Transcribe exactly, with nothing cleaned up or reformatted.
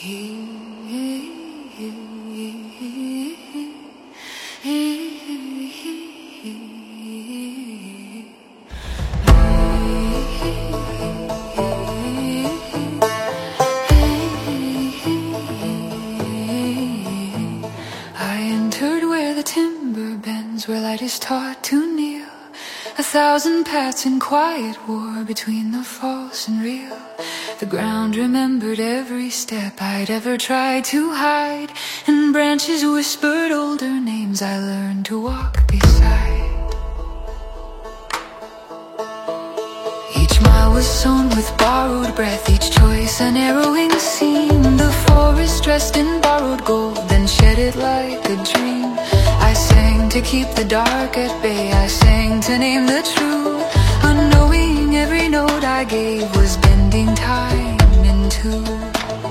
Where light is taught to kneel, a thousand paths in quiet war between the false and real. The ground remembered every step I'd ever tried to hide, and branches whispered older names I learned to walk beside. Each mile was sown with borrowed breath, each choice an arrowing seam. The forest dressed in borrowed gold, then shed it like a dream. I sang to keep the dark at bay, I sang to name the